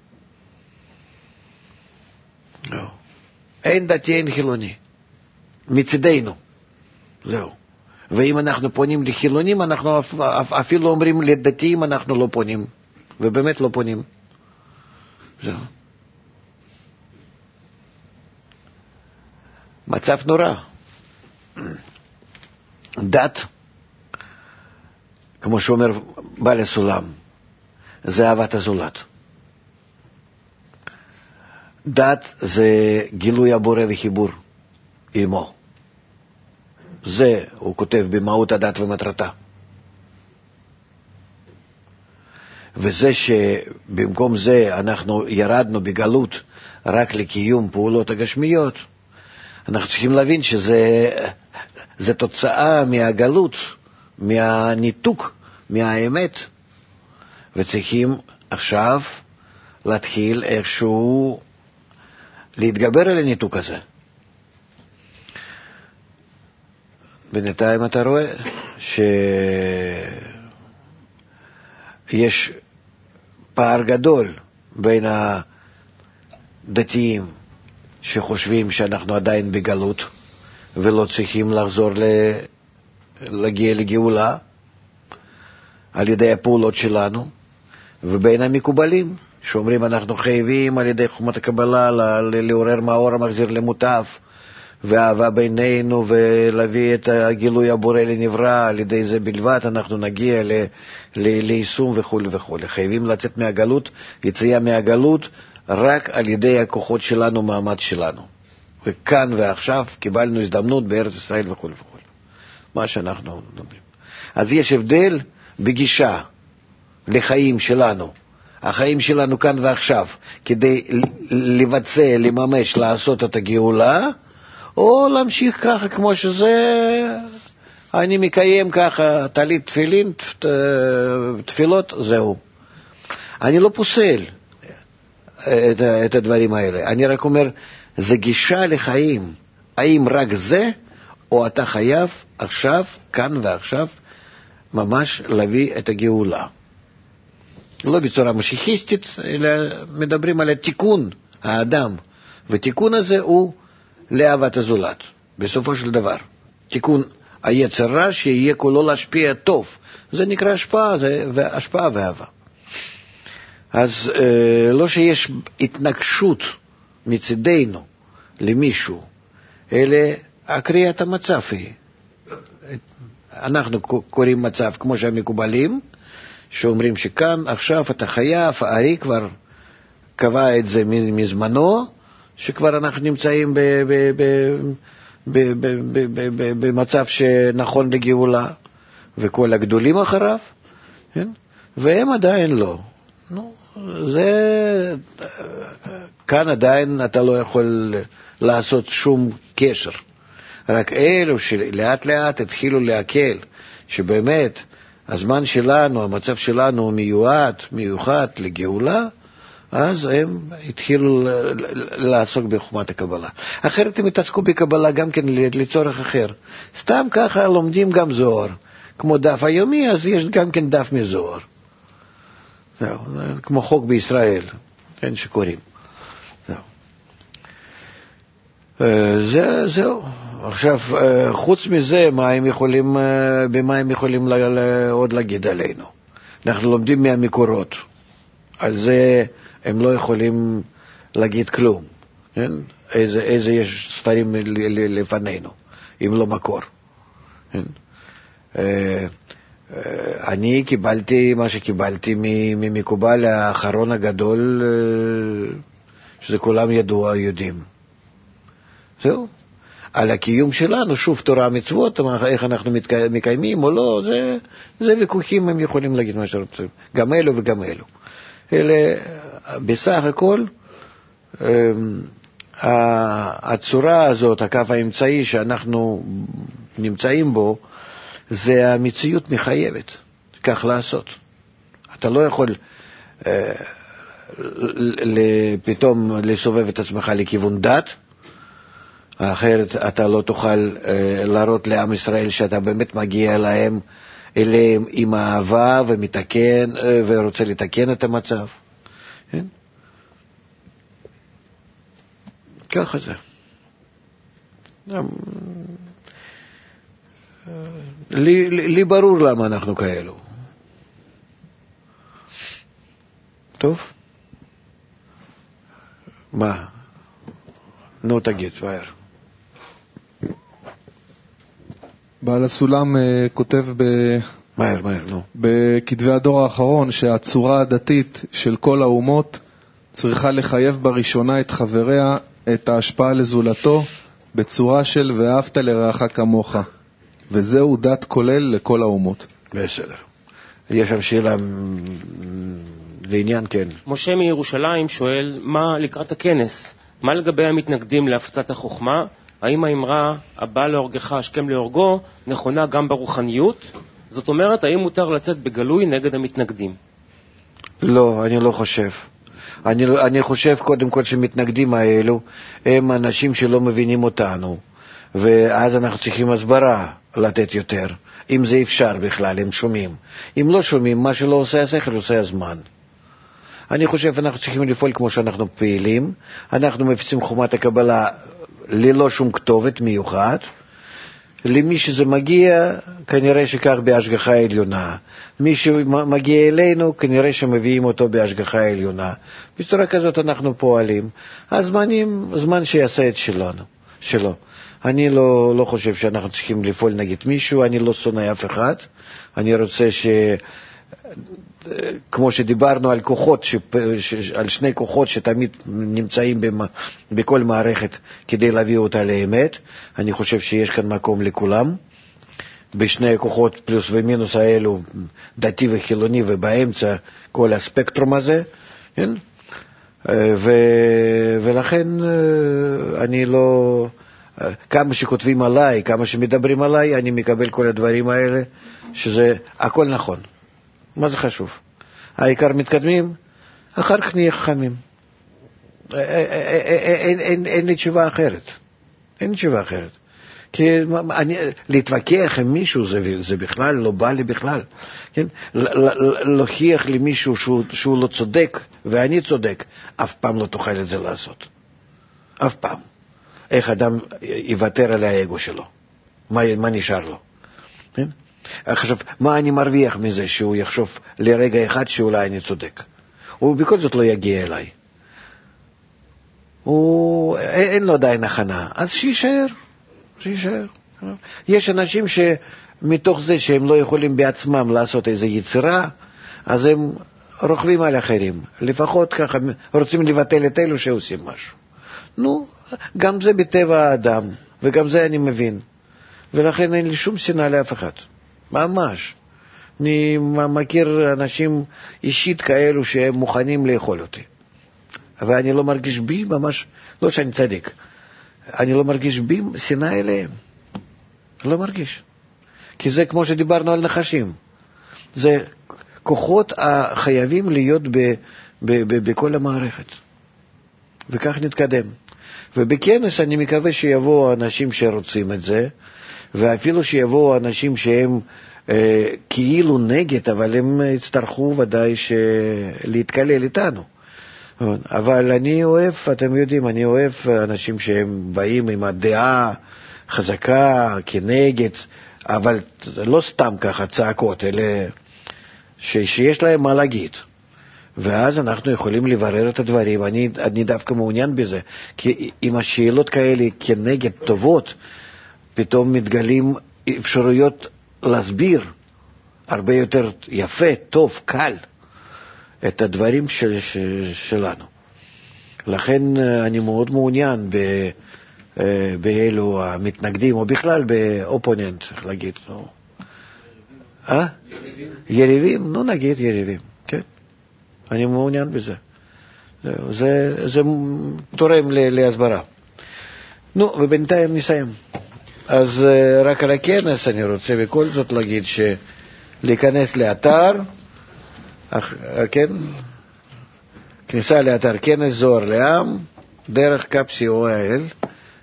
לא. אין דתי, אין חילוני. מצדנו. זהו. ואם אנחנו פונים לחילונים, אנחנו אפילו אומרים לדתיים, אנחנו לא פונים. ובאמת לא פונים. זהו. מצב נורא. דת, כמו שאומר בעל הסולם, זה אהבת הזולת. דת זה גילוי הבורא וחיבור עמו. זה הוא כותב במהות הדת ומטרתה. וזה שבמקום זה אנחנו ירדנו בגלות רק לקיום פעולות הגשמיות, אנחנו צריכים להבין שזה תוצאה מהגלות, מהניתוק, מהאמת, וצריכים עכשיו להתחיל איכשהו להתגבר על הניתוק הזה. בינתיים אתה רואה שיש פער גדול בין הדתיים שחושבים שאנחנו עדיין בגלות ולא צריכים לחזור להגיע לגאולה על ידי הפעולות שלנו, ובין המקובלים שאומרים אנחנו חייבים על ידי חוכמת הקבלה לעורר מאור המחזיר למוטב ואהבה בינינו ולהביא את הגילוי הבורא לנברא, על ידי זה בלבד אנחנו נגיע ליישום וכו' וכו'. חייבים לצאת מהגלות, יציאה מהגלות רק על ידי הכוחות שלנו, מעמד שלנו. וכאן ועכשיו קיבלנו הזדמנות בארץ ישראל וכו' וכו'. מה שאנחנו מדברים. אז יש הבדל בגישה לחיים שלנו. החיים שלנו כאן ועכשיו, כדי לבצע, לממש, לעשות את הגאולה, או להמשיך ככה כמו שזה, אני מקיים ככה, תלית תפילין, תפילות, זהו. אני לא פוסל את הדברים האלה, אני רק אומר, זה גישה לחיים. האם רק זה, או אתה חייב עכשיו, כאן ועכשיו, ממש להביא את הגאולה. לא בצורה משיחיסטית, אלא מדברים על התיקון האדם, ותיקון הזה הוא לאהבת הזולת, בסופו של דבר. תיקון היצר רע שיהיה כולו להשפיע טוב. זה נקרא השפעה, זה השפעה ואהבה. אז לא שיש התנגשות מצדנו למישהו, אלא הקריאת המצב היא. אנחנו קוראים מצב כמו שהמקובלים, שאומרים שכאן עכשיו אתה חייב, הארי כבר קבע את זה מזמנו, שכבר אנחנו נמצאים במצב שנכון לגאולה, וכל הגדולים אחריו, כן? והם עדיין לא. כאן עדיין אתה לא יכול לעשות שום קשר. רק אלו שלאט לאט התחילו להקל, שבאמת הזמן שלנו, המצב שלנו מיוחד לגאולה, אז הם התחילו לעסוק בחוכמת הקבלה. אחרת הם התעסקו בקבלה גם כן לצורך אחר. סתם ככה לומדים גם זוהר. כמו דף היומי, אז יש גם כן דף מזוהר. כמו חוק בישראל, כן, שקוראים. זהו. עכשיו, חוץ מזה, במה הם יכולים עוד להגיד עלינו? אנחנו לומדים מהמקורות. על זה הם לא יכולים להגיד כלום. כן? איזה יש ספרים לפנינו, אם לא מקור. כן? אני קיבלתי מה שקיבלתי ממקובל האחרון הגדול, שזה כולם יודעים. זהו. על הקיום שלנו, שוב תורה מצוות, איך אנחנו מקיימים או לא, זה ויכוחים, הם יכולים להגיד מה שרוצים. גם אלו וגם אלו. אלה, בסך הכל, הצורה הזאת, הקו האמצעי שאנחנו נמצאים בו, זה המציאות מחייבת, כך לעשות. אתה לא יכול פתאום לסובב את עצמך לכיוון דת, אחרת אתה לא תוכל להראות לעם ישראל שאתה באמת מגיע אליהם עם אהבה ומתקן ורוצה לתקן את המצב. כן? ככה זה. לי ברור למה אנחנו כאלו. טוב? מה? נו תגיד, ואיר. בעל הסולם כותב מהר, נו. בכתבי הדור האחרון, שהצורה הדתית של כל האומות צריכה לחייב בראשונה את חבריה את ההשפעה לזולתו בצורה של ואהבת לרעך כמוך. וזהו דת כולל לכל האומות. בסדר. יש שם שאלה לעניין, כן. משה מירושלים שואל, מה לקראת הכנס? מה לגבי המתנגדים להפצת החוכמה? האם האמרה, הבא להורגך השכם להורגו, נכונה גם ברוחניות? זאת אומרת, האם מותר לצאת בגלוי נגד המתנגדים? לא, אני לא חושב. אני חושב קודם כל שמתנגדים האלו הם אנשים שלא מבינים אותנו, ואז אנחנו צריכים הסברה לתת יותר. אם זה אפשר בכלל, הם שומעים. אם לא שומעים, מה שלא עושה השכל עושה הזמן. אני חושב שאנחנו צריכים לפעול כמו שאנחנו פעילים. אנחנו מפיצים חומת הקבלה ללא שום כתובת מיוחד. למי שזה מגיע, כנראה שכך בהשגחה העליונה. מי שמגיע אלינו, כנראה שמביאים אותו בהשגחה העליונה. בצורה כזאת אנחנו פועלים. הזמן שיעשה את שלו. אני לא חושב שאנחנו צריכים לפעול נגד מישהו, אני לא שונא אף אחד. אני רוצה כמו שדיברנו על כוחות, על שני כוחות שתמיד נמצאים בכל מערכת כדי להביא אותה לאמת, אני חושב שיש כאן מקום לכולם. בשני הכוחות פלוס ומינוס האלו, דתי וחילוני, ובאמצע כל הספקטרום הזה, כן? ולכן אני לא... כמה שכותבים עליי, כמה שמדברים עליי, אני מקבל כל הדברים האלה, שזה הכל נכון. מה זה חשוב? העיקר מתקדמים, אחר כך נהיה חכמים. אין לי תשובה אחרת. אין תשובה אחרת. כי להתווכח עם מישהו זה בכלל לא בא לי בכלל. כן? להוכיח למישהו שהוא לא צודק ואני צודק, אף פעם לא תוכל את זה לעשות. אף פעם. איך אדם יוותר על האגו שלו? מה נשאר לו? כן? עכשיו, מה אני מרוויח מזה שהוא יחשוב לרגע אחד שאולי אני צודק? הוא בכל זאת לא יגיע אליי. אין לו עדיין הכנה, אז שישאר. יש אנשים שמתוך זה שהם לא יכולים בעצמם לעשות איזו יצירה, אז הם רוכבים על אחרים. לפחות ככה רוצים לבטל את אלו שעושים משהו. נו, גם זה בטבע האדם, וגם זה אני מבין. ולכן אין לי שום שנאה לאף אחד. ממש. אני מכיר אנשים אישית כאלו שהם מוכנים לאכול אותי. ואני לא מרגיש בי ממש, לא שאני צדיק, אני לא מרגיש בי שנאה אליהם. לא מרגיש. כי זה כמו שדיברנו על נחשים. זה כוחות החייבים להיות בכל המערכת. וכך נתקדם. ובכנס אני מקווה שיבואו אנשים שרוצים את זה, ואפילו שיבואו אנשים שהם כאילו נגד, אבל הם יצטרכו ודאי להתקלל איתנו. אבל אני אוהב, אתם יודעים, אני אוהב אנשים שהם באים עם הדעה חזקה, כנגד, אבל לא סתם ככה צעקות, אלא שיש להם מה להגיד. ואז אנחנו יכולים לברר את הדברים. אני דווקא מעוניין בזה, כי אם השאלות כאלה כנגד טובות, פתאום מתגלים אפשרויות להסביר הרבה יותר יפה, טוב, קל, את הדברים שלנו. לכן אני מאוד מעוניין באלו המתנגדים, או בכלל באופוננט, איך להגיד. יריבים? נו נגיד יריבים, כן. אני מעוניין בזה. זה תורם להסברה. נו, ובינתיים נסיים. אז רק על הכנס אני רוצה בכל זאת להגיד להיכנס לאתר, כן, כניסה לאתר כנס זוהר לעם, דרך KAP.COIL,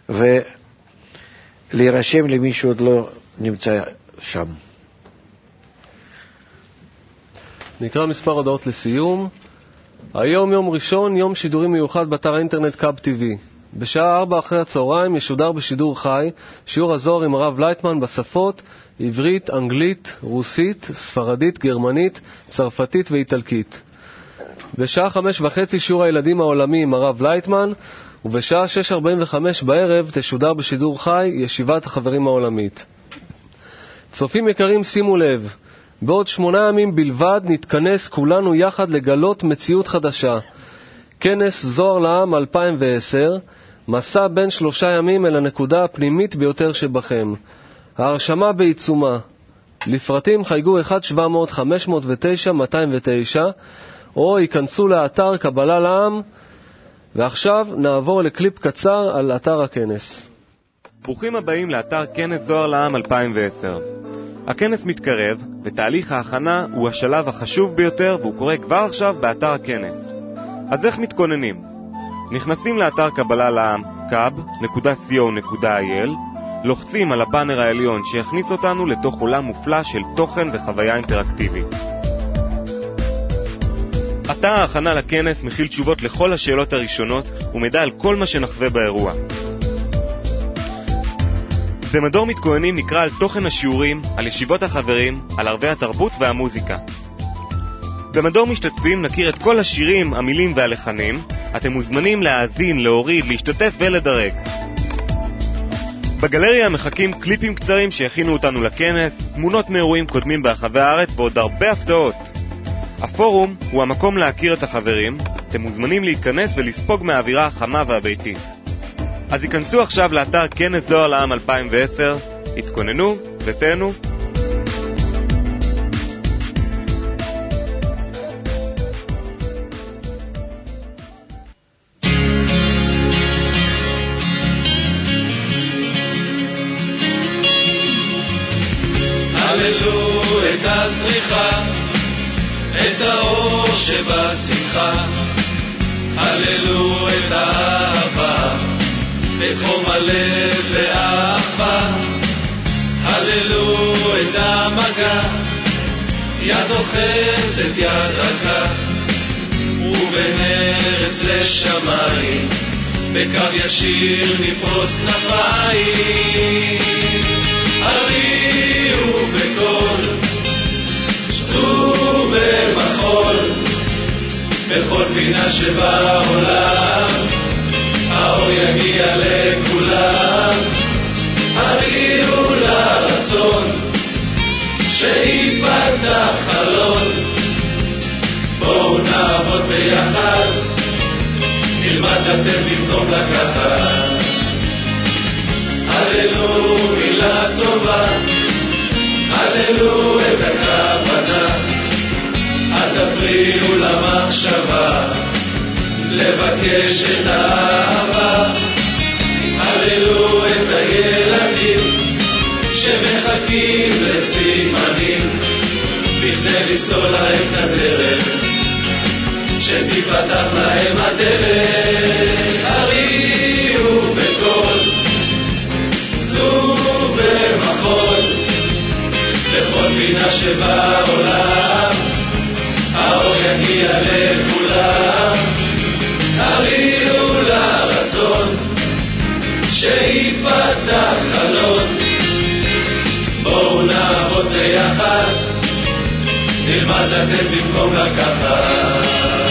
ולהירשם למי שעוד לא נמצא שם. נקרא מספר הודעות לסיום. היום יום ראשון, יום שידורים מיוחד באתר האינטרנט KAP TV. בשעה 4 אחרי הצהריים ישודר בשידור חי שיעור הזוהר עם הרב לייטמן בשפות עברית, אנגלית, רוסית, ספרדית, גרמנית, צרפתית ואיטלקית. בשעה 5:30 שיעור הילדים העולמי עם הרב לייטמן, ובשעה 6:45 בערב תשודר בשידור חי ישיבת החברים העולמית. צופים יקרים, שימו לב, בעוד 8 ימים בלבד נתכנס כולנו יחד לגלות מציאות חדשה. כנס זוהר לעם 2010, מסע בין 3 ימים אל הנקודה הפנימית ביותר שבכם. ההרשמה בעיצומה. לפרטים חייגו 1-700-509-209 או ייכנסו לאתר קבלה לעם. ועכשיו נעבור לקליפ קצר על אתר הכנס. ברוכים הבאים לאתר כנס זוהר לעם 2010. הכנס מתקרב ותהליך ההכנה הוא השלב החשוב ביותר והוא קורה כבר עכשיו באתר הכנס. אז איך מתכוננים? נכנסים לאתר קבלה לעם kab.co.il, לוחצים על הבאנר העליון שיכניס אותנו לתוך עולם מופלא של תוכן וחוויה אינטראקטיבית. אתר ההכנה לכנס מכיל תשובות לכל השאלות הראשונות ומידע על כל מה שנחווה באירוע. במדור מתכוננים נקרא על תוכן השיעורים, על ישיבות החברים, על ערבי התרבות והמוזיקה. במדור משתתפים נכיר את כל השירים, המילים והלחנים. אתם מוזמנים להאזין, להוריד, להשתתף ולדרג. בגלריה מחכים קליפים קצרים שיכינו אותנו לכנס, תמונות מאירועים קודמים ברחבי הארץ ועוד הרבה הפתעות. הפורום הוא המקום להכיר את החברים. אתם מוזמנים להיכנס ולספוג מהאווירה החמה והביתית. אז ייכנסו עכשיו לאתר כנס זוהר לעם 2010, התכוננו ותהנו. הללו את הזריחה, את האור שבשמחה, הללו את האהבה, את חום הלב והאחווה, הללו את המגע, יד אוחזת יד רכה, ובין ארץ לשמיים, בקו ישיר נפרוס כנפיים. הריעו בקול, סעו במחול, בכל פינה שבעולם, האור יגיע לכולם. הריעו לרצון, שיפתח חלון, בואו נעבוד ביחד, נלמד לתת במקום לקחת. הללו מילה טובה, הללו את הכוונה, אל תפריעו למחשבה, לבקש את האהבה. הללו את הילדים שמחכים לסימנים, בכדי לסלול להם את הדרך, שתפתח להם הדרך. הריעו בקול, סעו במחול, בכל פינה שבעולם, האור יגיע לכולם. הריעו לרצון, שיפתח חלון, בואו נעבוד ביחד, נלמד לתת במקום לקחת.